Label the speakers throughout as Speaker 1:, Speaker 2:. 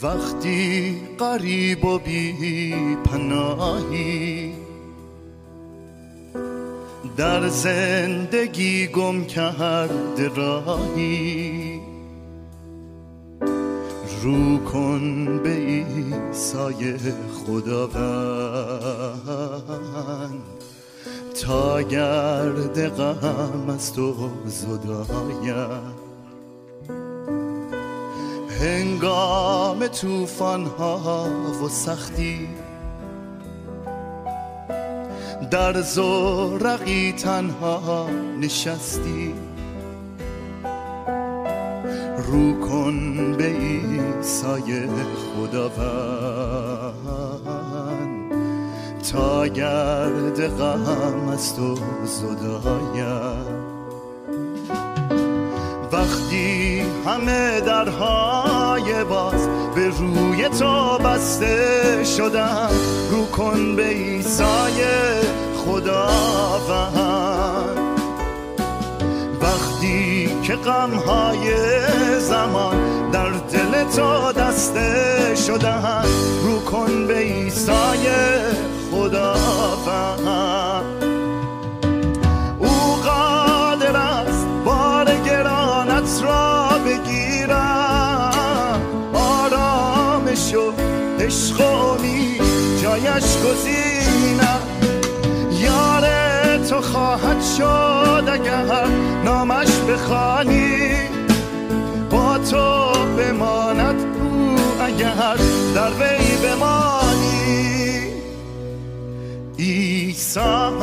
Speaker 1: وقتی غریب و بی پناهی در زندگی گم کرده راهی، رو کن به عیسی خداوند تا گرد غم از تو زداید. هنگام طوفان ها و سختی در زورقی تنها نشستی، رو کن به عیسی خداوند تا گرد غم از تو زداید. وقتی همه درهای باز به روی تو بسته شدن، رو کن به عیسی خداوند. وقتی که غمهای زمان در دل تو دسته شدن، رو کن به عیسی خداوند. او قادر است بار گرانت را بگیرم، آرامش و عشق و امید جایش گزینم. یار تو خواهد شد اگر نامش بخوانی، با تو بماند او اگر در وی بمانی. عیسی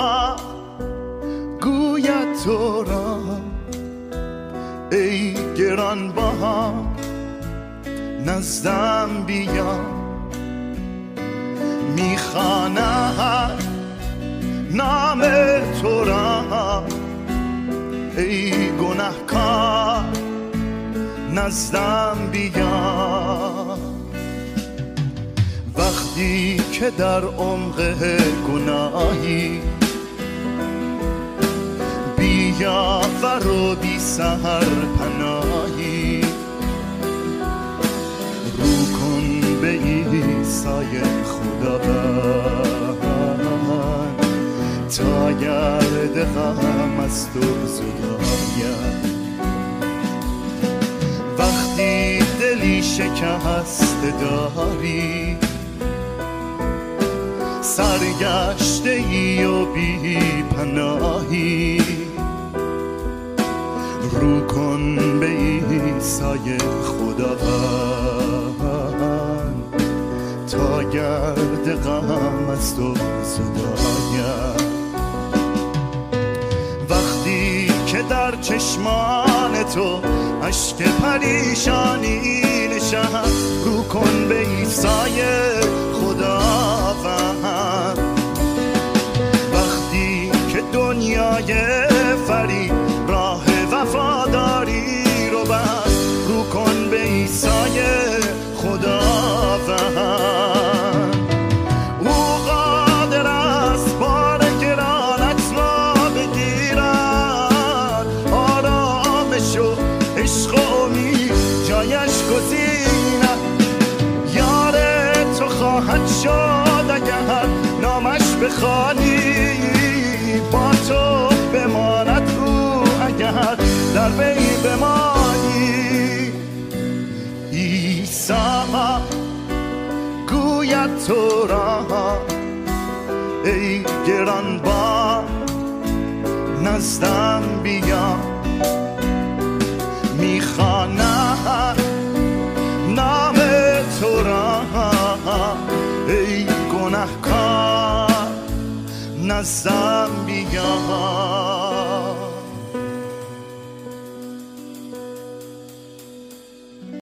Speaker 1: گوید تو را ای گرانبها نزدم بیا، میخواند نام تو را ای گناهکار نزدم بیا. وقتی که در عمق گناهی بیا و بی سحر پناهی، رو کن به عیسی خداوند تا گرد غم از تو زداید. وقتی دلی شکسته داری، سرگشته ای و بی پناهی، رو کن به عیسی خداوند تا گرد غم از تو زداید. وقتی که در چشمان تو اشک پریشانی نشست، رو کن به عیسی خداوند. وقتی که دنیای فریب راه وفاداری رو بست، رو کن به عیسی خداوند. او قادر است بار گرانت را بگیرد، آرامش و عشق و امید جایش گزیند. یار تو خواهد شد اگر نامش بخوانی، با تو بماند او اگر در وی بمانی. عیسی گوید تو را ای گرانبار نزدم بیا، میخواند نام تو را ای گناهکار نزدم بیا.